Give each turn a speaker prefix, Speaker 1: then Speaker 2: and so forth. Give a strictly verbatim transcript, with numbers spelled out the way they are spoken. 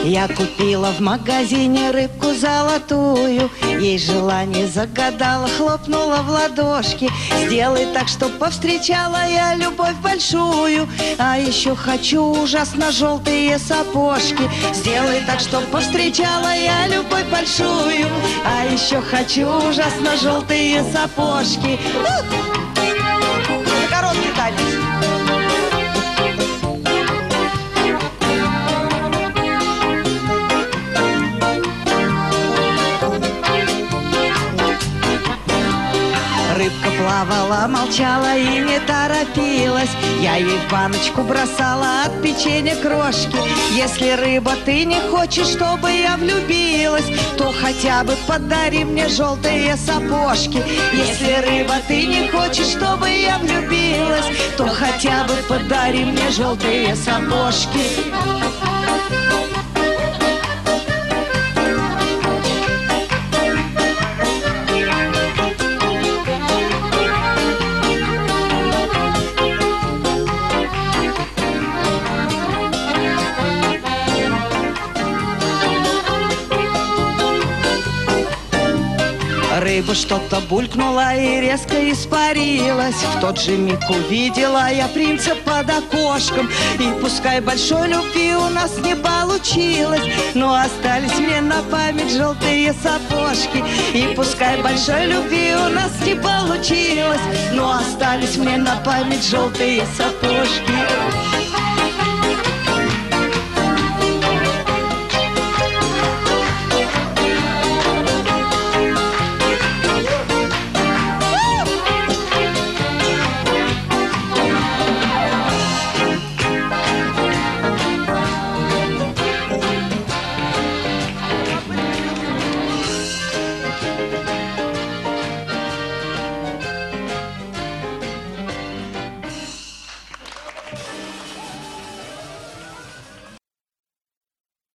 Speaker 1: Я купила в магазине рыбку золотую, ей желание загадала, хлопнула в ладошки. Сделай так, чтоб повстречала я любовь большую. А еще хочу ужасно желтые сапожки. Сделай так, чтоб повстречала я любовь большую. А еще хочу ужасно желтые сапожки. Короткий танец. Рыбка плавала, молчала и не торопилась. Я ей в баночку бросала от печенья крошки. Если, рыба, ты не хочешь, чтобы я влюбилась, то хотя бы подари мне желтые сапожки. Если, рыба, ты не хочешь, чтобы я влюбилась, то хотя бы подари мне желтые сапожки. Рыба что-то булькнула и резко испарилась. В тот же миг увидела я принца под окошком. И пускай большой любви у нас не получилось, но остались мне на память желтые сапожки. И пускай большой любви у нас не получилось, но остались мне на память желтые сапожки.